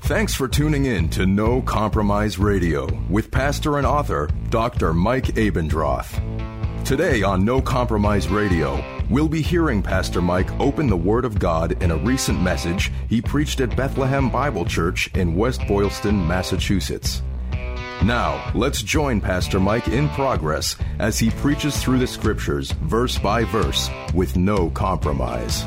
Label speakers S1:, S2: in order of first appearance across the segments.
S1: Thanks for tuning in to No Compromise Radio with pastor and author Dr. Mike Abendroth. Today on No Compromise Radio, we'll be hearing Pastor Mike open the Word of God in a recent message he preached at Bethlehem Bible Church in West Boylston, Massachusetts. Now, let's join Pastor Mike in progress as he preaches through the Scriptures, verse by verse, with no compromise.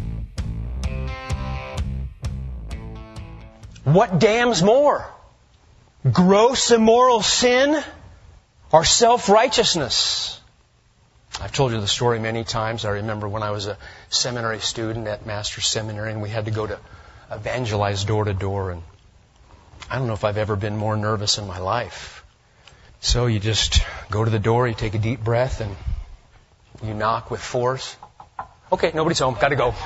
S2: What damns more? Gross immoral sin or self-righteousness? I've told you the story many times. I remember when I was a seminary student at Master's Seminary and we had to go to evangelize door to door. And I don't know if I've ever been more nervous in my life. So you just go to the door, you take a deep breath, and you knock with force. Okay, nobody's home. Got to go.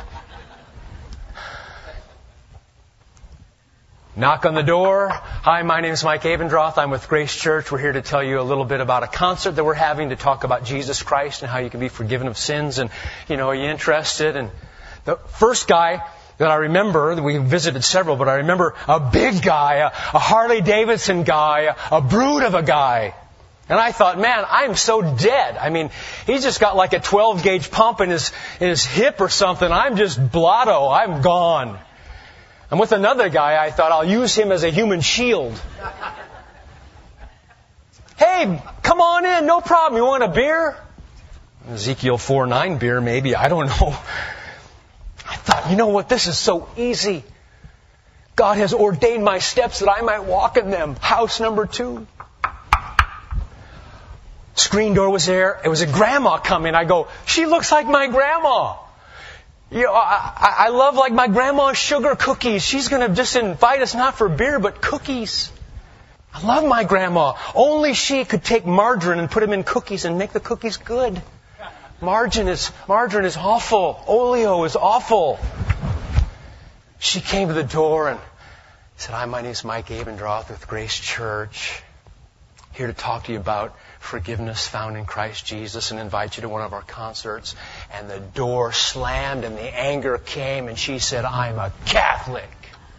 S2: Knock on the door. Hi, my name is Mike Abendroth. I'm with Grace Church. We're here to tell you a little bit about a concert that we're having to talk about Jesus Christ and how you can be forgiven of sins. And, are you interested? And the first guy that I remember, we visited several, but I remember a big guy, a Harley Davidson guy, a brute of a guy. And I thought, man, I'm so dead. I mean, he's just got like a 12-gauge pump in his hip or something. I'm just blotto. I'm gone. And with another guy, I thought I'll use him as a human shield. Hey, come on in, no problem. You want a beer? Ezekiel 4:9 beer, maybe. I don't know. I thought, you know what? This is so easy. God has ordained my steps that I might walk in them. House number 2. Screen door was there. It was a grandma coming. I go, she looks like my grandma. I love like my grandma's sugar cookies. She's going to just invite us not for beer, but cookies. I love my grandma. Only she could take margarine and put them in cookies and make the cookies good. Margarine is awful. Oleo is awful. She came to the door and said, "Hi, my name is Mike Abendroth with Grace Church. Here to talk to you about forgiveness found in Christ Jesus and invite you to one of our concerts." And the door slammed and the anger came and she said, "I'm a Catholic."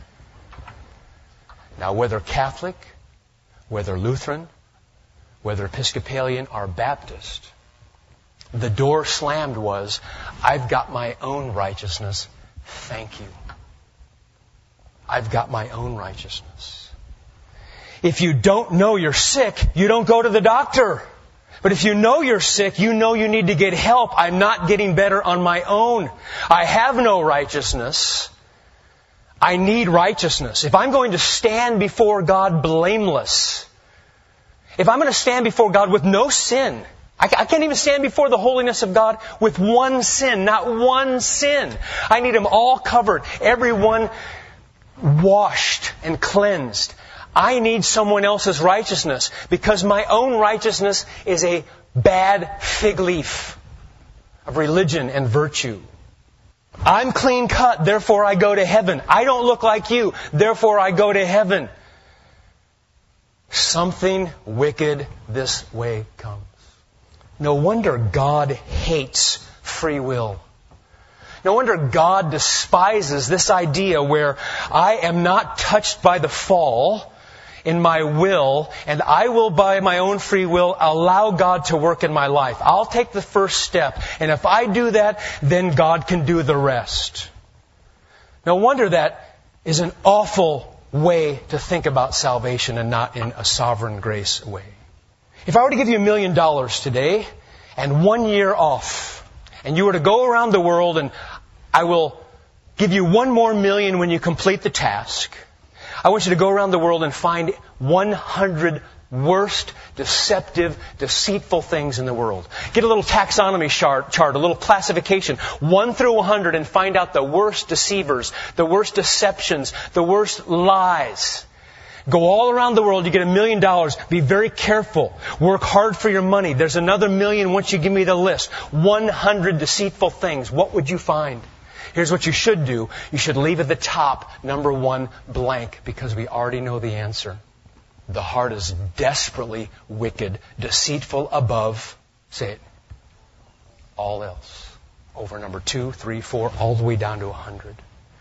S2: Now, whether Catholic, whether Lutheran, whether Episcopalian or Baptist, the door slammed was, "I've got my own righteousness. Thank you. I've got my own righteousness." If you don't know you're sick, you don't go to the doctor. But if you know you're sick, you know you need to get help. I'm not getting better on my own. I have no righteousness. I need righteousness. If I'm going to stand before God blameless, if I'm going to stand before God with no sin, I can't even stand before the holiness of God with one sin, not one sin. I need them all covered, every one washed and cleansed. I need someone else's righteousness because my own righteousness is a bad fig leaf of religion and virtue. I'm clean cut, therefore I go to heaven. I don't look like you, therefore I go to heaven. Something wicked this way comes. No wonder God hates free will. No wonder God despises this idea where I am not touched by the fall in my will, and I will, by my own free will, allow God to work in my life. I'll take the first step, and if I do that, then God can do the rest. No wonder that is an awful way to think about salvation and not in a sovereign grace way. If I were to give you $1 million today, and 1 year off, and you were to go around the world, and I will give you 1 more million when you complete the task, I want you to go around the world and find 100 worst, deceptive, deceitful things in the world. Get a little taxonomy chart, a little classification, 1 through 100, and find out the worst deceivers, the worst deceptions, the worst lies. Go all around the world, you get $1 million. Be very careful. Work hard for your money. There's another million once you give me the list. 100 deceitful things. What would you find? Here's what you should do. You should leave at the top, number 1, blank, because we already know the answer. The heart is desperately wicked, deceitful above, say it, all else. Over number 2, 3, 4, all the way down to 100.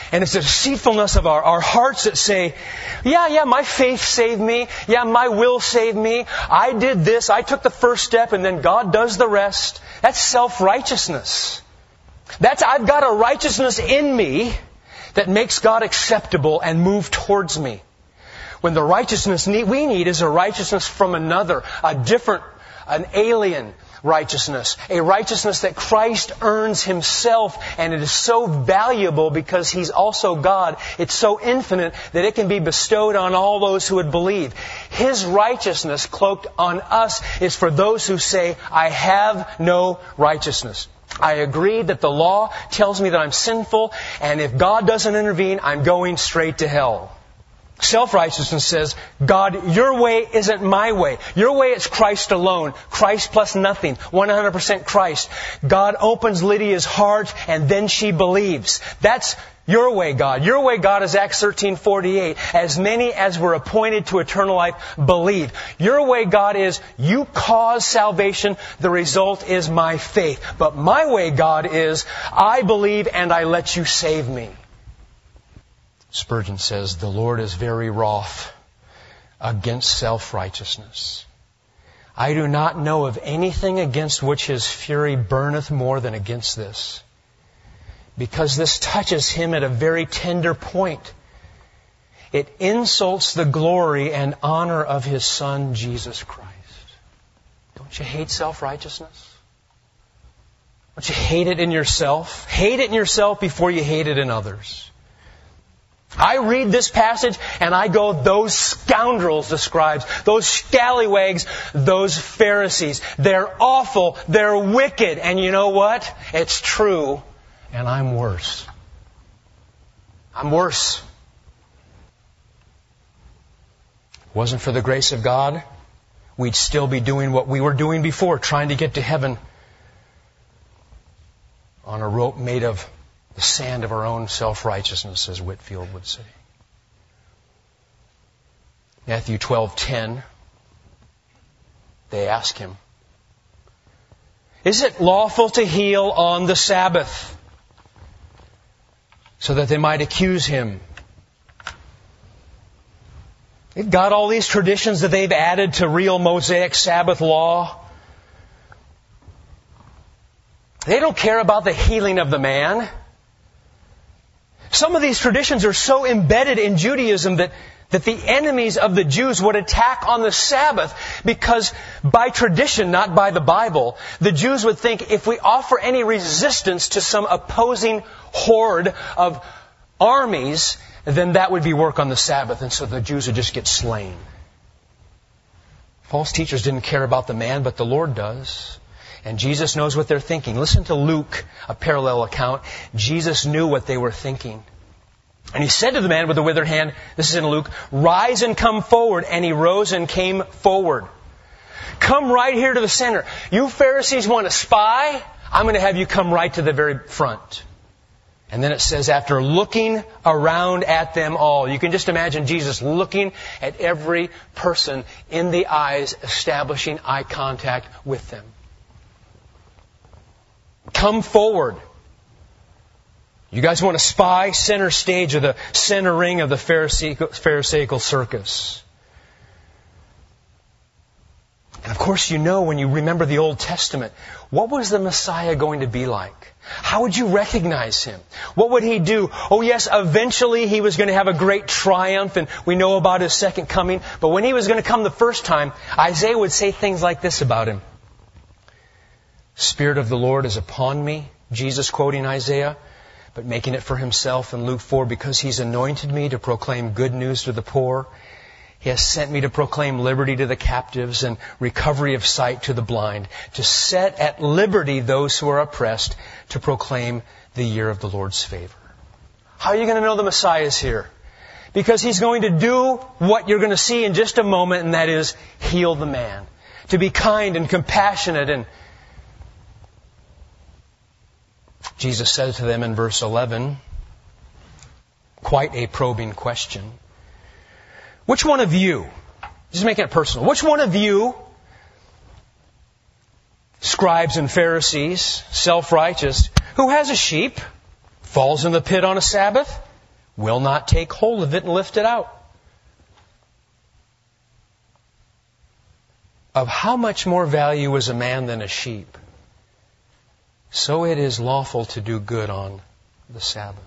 S2: And it's the deceitfulness of our hearts that say, yeah, my faith saved me. Yeah, my will saved me. I did this. I took the first step and then God does the rest. That's self-righteousness. I've got a righteousness in me that makes God acceptable and move towards me. When the righteousness we need is a righteousness from another, an alien righteousness, a righteousness that Christ earns Himself, and it is so valuable because He's also God. It's so infinite that it can be bestowed on all those who would believe. His righteousness cloaked on us is for those who say, I have no righteousness. I agree that the law tells me that I'm sinful, and if God doesn't intervene, I'm going straight to hell. Self-righteousness says, God, your way isn't my way. Your way is Christ alone. Christ plus nothing. 100% Christ. God opens Lydia's heart and then she believes. That's your way, God. Your way, God, is Acts 13:48. As many as were appointed to eternal life believe. Your way, God, is you cause salvation. The result is my faith. But my way, God, is I believe and I let you save me. Spurgeon says, the Lord is very wroth against self-righteousness. I do not know of anything against which His fury burneth more than against this, because this touches Him at a very tender point. It insults the glory and honor of His Son, Jesus Christ. Don't you hate self-righteousness? Don't you hate it in yourself? Hate it in yourself before you hate it in others. I read this passage and I go, those scoundrels, the scribes, those scallywags, those Pharisees, they're awful, they're wicked, and you know what? It's true, and I'm worse. I'm worse. If it wasn't for the grace of God, we'd still be doing what we were doing before, trying to get to heaven on a rope made of the sand of our own self-righteousness, as Whitefield would say. Matthew 12:10, they ask Him, is it lawful to heal on the Sabbath? So that they might accuse Him. They've got all these traditions that they've added to real Mosaic Sabbath law. They don't care about the healing of the man. Some of these traditions are so embedded in Judaism that the enemies of the Jews would attack on the Sabbath because by tradition, not by the Bible, the Jews would think if we offer any resistance to some opposing horde of armies, then that would be work on the Sabbath, and so the Jews would just get slain. False teachers didn't care about the man, but the Lord does. And Jesus knows what they're thinking. Listen to Luke, a parallel account. Jesus knew what they were thinking. And He said to the man with the withered hand, this is in Luke, rise and come forward. And he rose and came forward. Come right here to the center. You Pharisees want to spy? I'm going to have you come right to the very front. And then it says, after looking around at them all, you can just imagine Jesus looking at every person in the eyes, establishing eye contact with them. Come forward. You guys want to spy? Center stage of the center ring of the Pharisaical circus. And of course you know when you remember the Old Testament, what was the Messiah going to be like? How would you recognize Him? What would He do? Oh yes, eventually He was going to have a great triumph, and we know about His second coming. But when He was going to come the first time, Isaiah would say things like this about Him. Spirit of the Lord is upon me, Jesus quoting Isaiah, but making it for Himself in Luke 4, because He's anointed me to proclaim good news to the poor. He has sent me to proclaim liberty to the captives and recovery of sight to the blind, to set at liberty those who are oppressed, to proclaim the year of the Lord's favor. How are you going to know the Messiah is here? Because He's going to do what you're going to see in just a moment, and that is heal the man. To be kind and compassionate. And Jesus said to them in verse 11, quite a probing question. Which one of you, just making it personal, which one of you, scribes and Pharisees, self-righteous, who has a sheep, falls in the pit on a Sabbath, will not take hold of it and lift it out. Of how much more value is a man than a sheep? So it is lawful to do good on the Sabbath.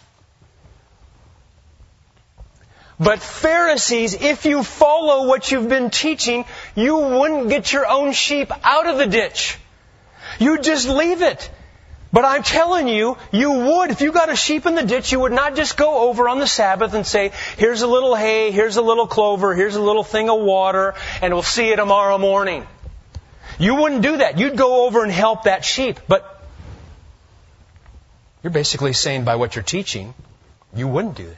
S2: But Pharisees, if you follow what you've been teaching, you wouldn't get your own sheep out of the ditch. You'd just leave it. But I'm telling you, you would. If you got a sheep in the ditch, you would not just go over on the Sabbath and say, here's a little hay, here's a little clover, here's a little thing of water, and we'll see you tomorrow morning. You wouldn't do that. You'd go over and help that sheep. But you're basically saying by what you're teaching, you wouldn't do that.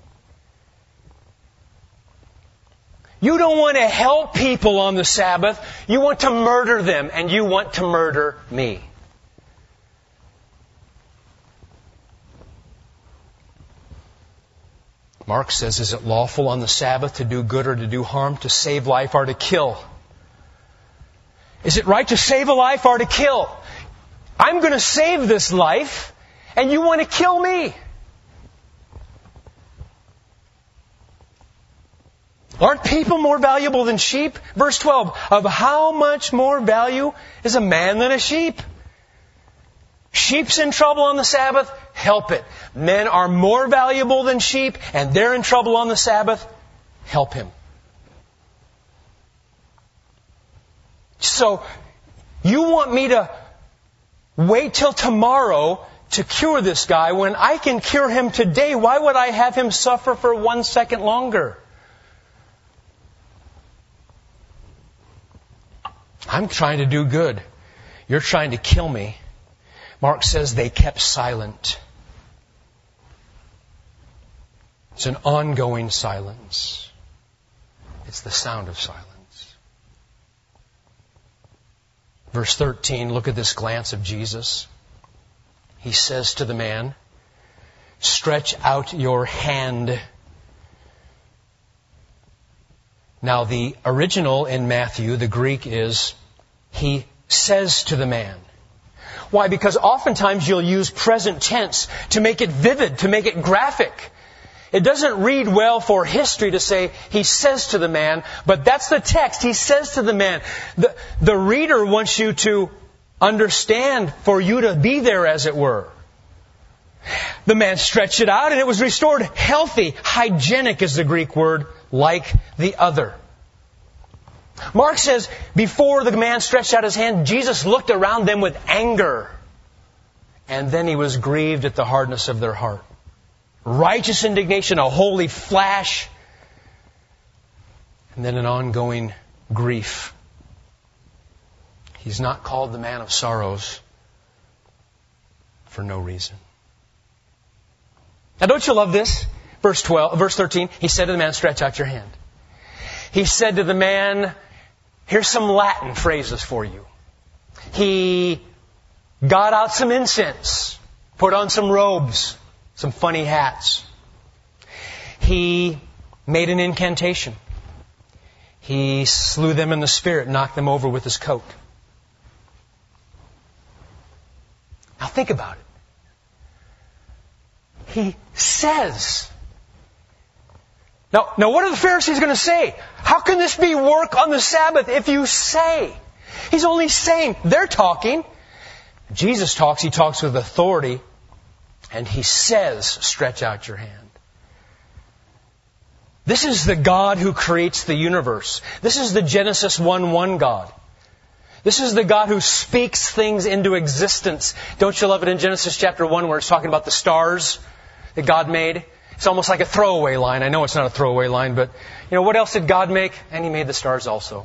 S2: You don't want to help people on the Sabbath. You want to murder them, and you want to murder me. Mark says, is it lawful on the Sabbath to do good or to do harm, to save life or to kill? Is it right to save a life or to kill? I'm going to save this life, and you want to kill me. Aren't people more valuable than sheep? Verse 12, of how much more value is a man than a sheep? Sheep's in trouble on the Sabbath, help it. Men are more valuable than sheep, and they're in trouble on the Sabbath, help him. So, you want me to wait till tomorrow to cure this guy when I can cure him today? Why would I have him suffer for 1 second longer? I'm trying to do good. You're trying to kill me. Mark says they kept silent. It's an ongoing silence. It's the sound of silence. Verse 13, look at this glance of Jesus. He says to the man, stretch out your hand. Now the original in Matthew, the Greek is, he says to the man. Why? Because oftentimes you'll use present tense to make it vivid, to make it graphic. It doesn't read well for history to say, he says to the man, but that's the text. He says to the man. The reader wants you to understand, for you to be there, as it were. The man stretched it out and it was restored healthy. Hygienic is the Greek word, like the other. Mark says, before the man stretched out his hand, Jesus looked around them with anger. And then he was grieved at the hardness of their heart. Righteous indignation, a holy flash. And then an ongoing grief. He's not called the man of sorrows for no reason. Now don't you love this? Verse 13, he said to the man, stretch out your hand. He said to the man, here's some Latin phrases for you. He got out some incense, put on some robes, some funny hats. He made an incantation. He slew them in the spirit, knocked them over with his coat. Now think about it. He says. Now what are the Pharisees going to say? How can this be work on the Sabbath if you say? He's only saying. They're talking. Jesus talks. He talks with authority. And he says, stretch out your hand. This is the God who creates the universe. This is the Genesis 1:1 God. This is the God who speaks things into existence. Don't you love it in Genesis chapter 1 where it's talking about the stars that God made? It's almost like a throwaway line. I know it's not a throwaway line, but what else did God make? And He made the stars also.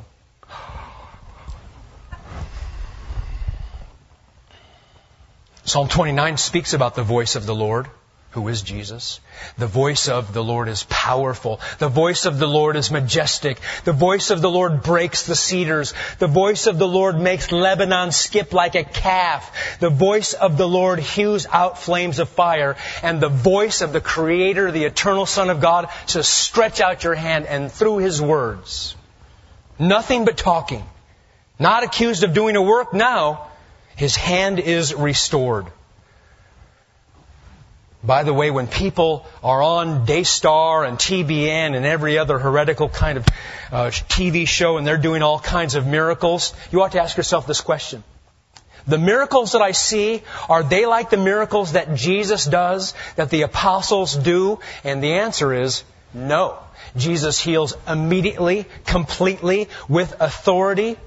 S2: Psalm 29 speaks about the voice of the Lord, who is Jesus. The voice of the Lord is powerful. The voice of the Lord is majestic. The voice of the Lord breaks the cedars. The voice of the Lord makes Lebanon skip like a calf. The voice of the Lord hews out flames of fire. And the voice of the Creator, the eternal Son of God, says, stretch out your hand. And through His words, nothing but talking, not accused of doing a work now, His hand is restored. By the way, when people are on Daystar and TBN and every other heretical kind of TV show and they're doing all kinds of miracles, you ought to ask yourself this question. The miracles that I see, are they like the miracles that Jesus does, that the apostles do? And the answer is no. Jesus heals immediately, completely, with authority,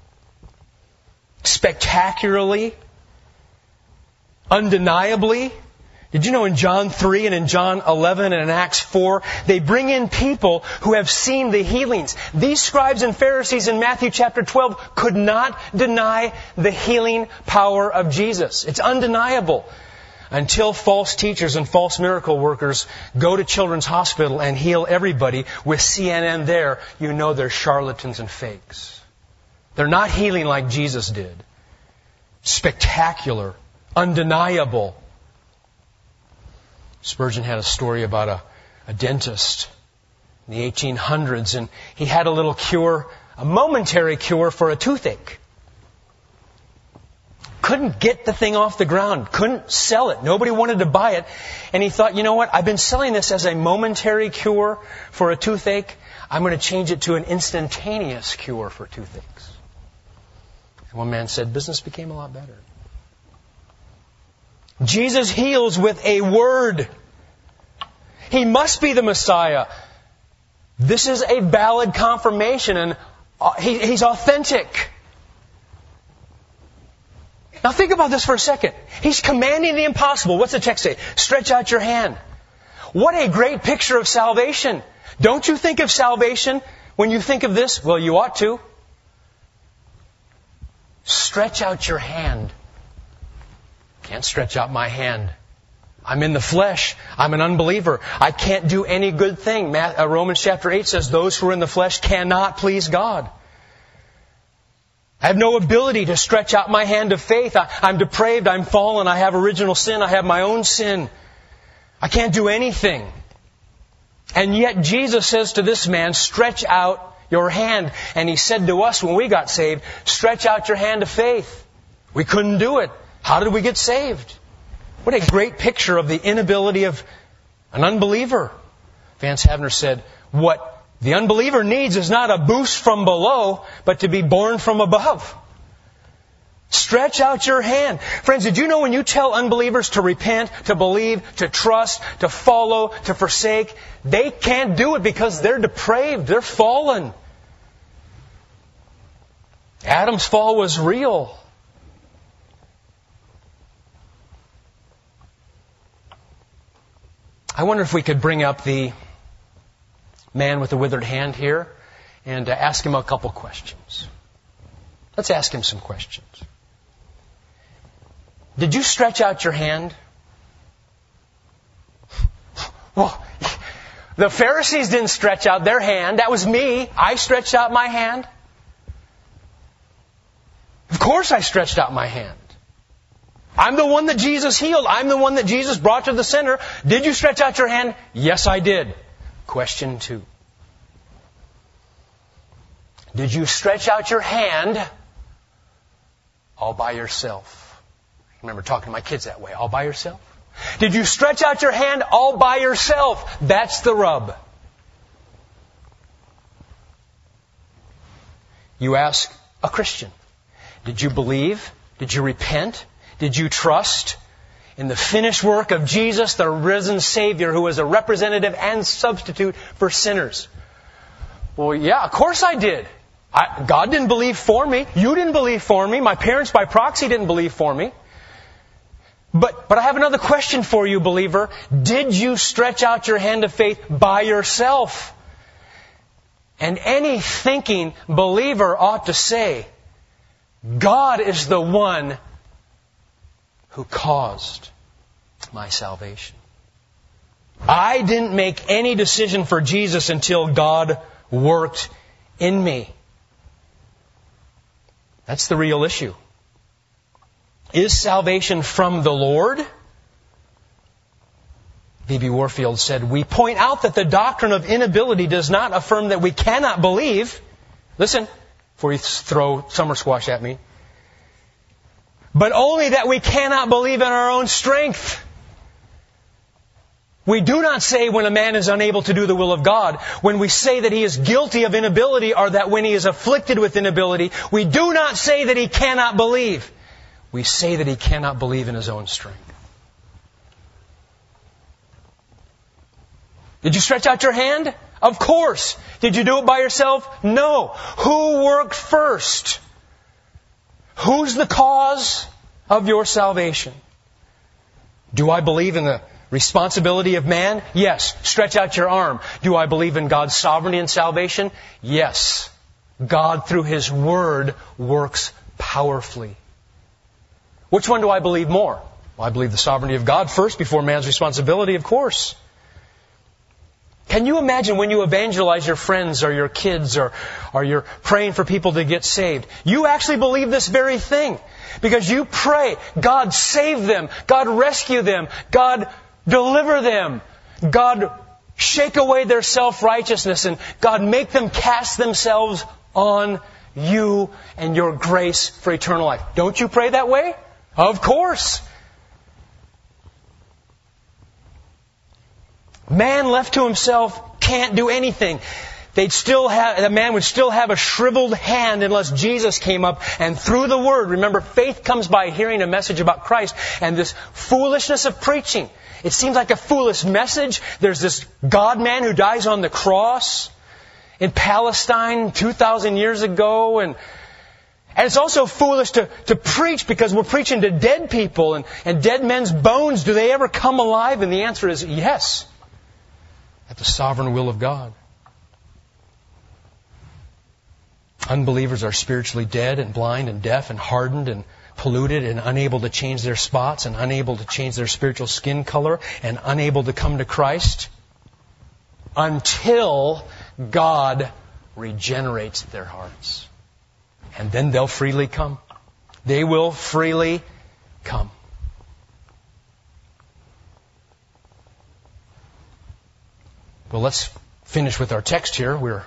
S2: spectacularly, undeniably. Did you know in John 3 and in John 11 and in Acts 4, they bring in people who have seen the healings. These scribes and Pharisees in Matthew chapter 12 could not deny the healing power of Jesus. It's undeniable. Until false teachers and false miracle workers go to Children's Hospital and heal everybody with CNN there, you know they're charlatans and fakes. They're not healing like Jesus did. Spectacular, undeniable. Spurgeon had a story about a dentist in the 1800s, and he had a little cure, a momentary cure for a toothache. Couldn't get the thing off the ground, couldn't sell it, nobody wanted to buy it, and he thought, you know what, I've been selling this as a momentary cure for a toothache, I'm going to change it to an instantaneous cure for toothaches. And one man said, business became a lot better. Jesus heals with a word. He must be the Messiah. This is a valid confirmation, and he's authentic. Now think about this for a second. He's commanding the impossible. What's the text say? Stretch out your hand. What a great picture of salvation. Don't you think of salvation when you think of this? Well, you ought to. Stretch out your hand. Can't stretch out my hand. I'm in the flesh. I'm an unbeliever. I can't do any good thing. Romans chapter 8 says those who are in the flesh cannot please God. I have no ability to stretch out my hand of faith. I'm depraved. I'm fallen. I have original sin. I have my own sin. I can't do anything. And yet Jesus says to this man, stretch out your hand. And He said to us when we got saved, stretch out your hand of faith. We couldn't do it. How did we get saved? What a great picture of the inability of an unbeliever. Vance Havner said, what the unbeliever needs is not a boost from below, but to be born from above. Stretch out your hand. Friends, did you know when you tell unbelievers to repent, to believe, to trust, to follow, to forsake, they can't do it because they're depraved, they're fallen. Adam's fall was real. I wonder if we could bring up the man with the withered hand here and ask him a couple questions. Let's ask him some questions. Did you stretch out your hand? Well, the Pharisees didn't stretch out their hand. That was me. I stretched out my hand. Of course I stretched out my hand. I'm the one that Jesus healed. I'm the one that Jesus brought to the center. Did you stretch out your hand? Yes, I did. Question 2. Did you stretch out your hand all by yourself? I remember talking to my kids that way. All by yourself? Did you stretch out your hand all by yourself? That's the rub. You ask a Christian, did you believe? Did you repent? Did you trust in the finished work of Jesus, the risen Savior, who was a representative and substitute for sinners? Well, yeah, of course I did. God didn't believe for me. You didn't believe for me. My parents by proxy didn't believe for me. But I have another question for you, believer. Did you stretch out your hand of faith by yourself? And any thinking believer ought to say, God is the one who caused my salvation. I didn't make any decision for Jesus until God worked in me. That's the real issue. Is salvation from the Lord? V.B. Warfield said, we point out that the doctrine of inability does not affirm that we cannot believe. Listen, before you throw summer squash at me. But only that we cannot believe in our own strength. We do not say when a man is unable to do the will of God, when we say that he is guilty of inability or that when he is afflicted with inability, we do not say that he cannot believe. We say that he cannot believe in his own strength. Did you stretch out your hand? Of course. Did you do it by yourself? No. Who worked first? Who's the cause of your salvation? Do I believe in the responsibility of man? Yes. Stretch out your arm. Do I believe in God's sovereignty and salvation? Yes. God, through His Word, works powerfully. Which one do I believe more? Well, I believe the sovereignty of God first before man's responsibility, of course. Can you imagine when you evangelize your friends or your kids or you're praying for people to get saved? You actually believe this very thing. Because you pray, God save them, God rescue them, God deliver them, God shake away their self-righteousness, and God make them cast themselves on you and your grace for eternal life. Don't you pray that way? Of course. Man left to himself can't do anything. The man would still have a shriveled hand unless Jesus came up and through the Word. Remember, faith comes by hearing a message about Christ, and this foolishness of preaching. It seems like a foolish message. There's this God-man who dies on the cross in Palestine 2,000 years ago, and it's also foolish to preach because we're preaching to dead people and dead men's bones. Do they ever come alive? And the answer is yes. At the sovereign will of God. Unbelievers are spiritually dead and blind and deaf and hardened and polluted and unable to change their spots and unable to change their spiritual skin color and unable to come to Christ until God regenerates their hearts. And then they'll freely come. They will freely come. Well, let's finish with our text here. We're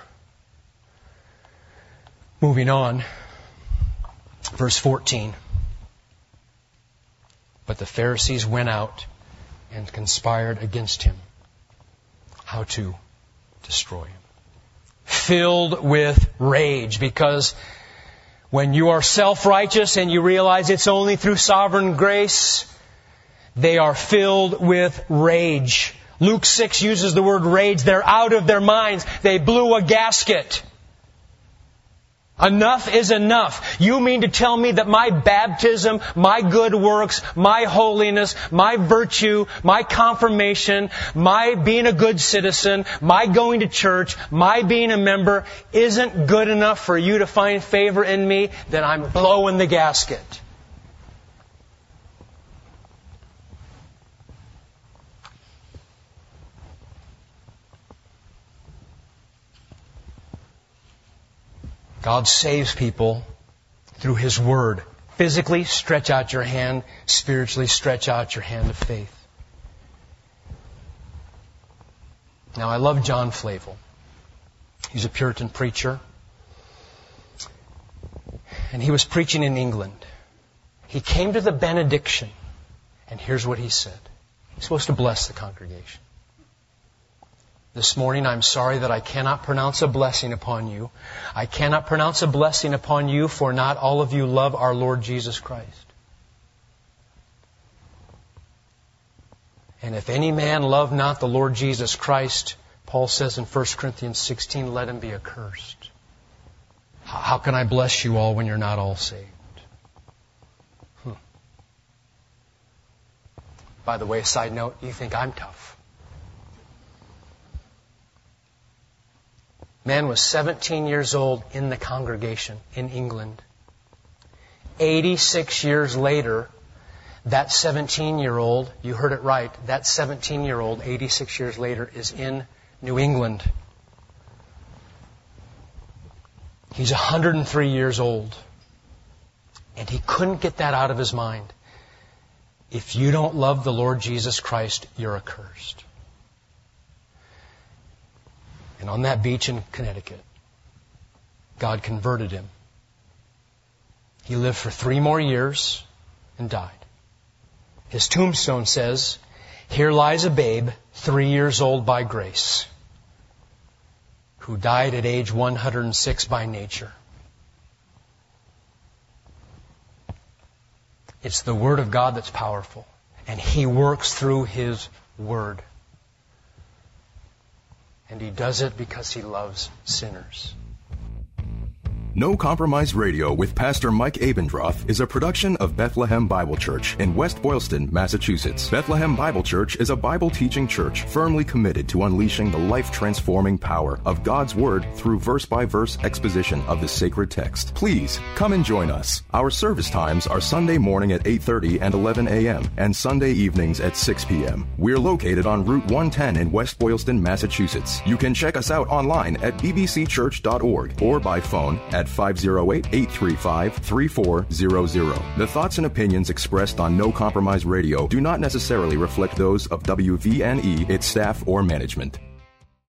S2: moving on. Verse 14. But the Pharisees went out and conspired against him. How to destroy him. Filled with rage, because when you are self-righteous and you realize it's only through sovereign grace, they are filled with rage. Luke 6 uses the word rage. They're out of their minds. They blew a gasket. Enough is enough. You mean to tell me that my baptism, my good works, my holiness, my virtue, my confirmation, my being a good citizen, my going to church, my being a member isn't good enough for you to find favor in me? Then I'm blowing the gasket. God saves people through His Word. Physically, stretch out your hand. Spiritually, stretch out your hand of faith. Now, I love John Flavel. He's a Puritan preacher. And he was preaching in England. He came to the benediction. And here's what he said. He's supposed to bless the congregation. This morning, I'm sorry that I cannot pronounce a blessing upon you. I cannot pronounce a blessing upon you, for not all of you love our Lord Jesus Christ. And if any man love not the Lord Jesus Christ, Paul says in 1 Corinthians 16, let him be accursed. How can I bless you all when you're not all saved? By the way, side note, you think I'm tough. Man was 17 years old in the congregation in England. 86 years later, that 17-year-old, you heard it right, that 17-year-old, 86 years later, is in New England. He's 103 years old. And he couldn't get that out of his mind. If you don't love the Lord Jesus Christ, you're accursed. And on that beach in Connecticut, God converted him. He lived for 3 more years and died. His tombstone says, Here lies a babe, 3 years old by grace, who died at age 106 by nature. It's the Word of God that's powerful, and He works through His Word. And He does it because He loves sinners.
S1: No Compromise Radio with Pastor Mike Abendroth is a production of Bethlehem Bible Church in West Boylston, Massachusetts. Bethlehem Bible Church is a Bible-teaching church firmly committed to unleashing the life-transforming power of God's Word through verse-by-verse exposition of the sacred text. Please, come and join us. Our service times are Sunday morning at 8:30 and 11 a.m. and Sunday evenings at 6 p.m. We're located on Route 110 in West Boylston, Massachusetts. You can check us out online at bbcchurch.org or by phone at 508-835-3400. The thoughts and opinions expressed on No Compromise Radio do not necessarily reflect those of WVNE, its staff, or management.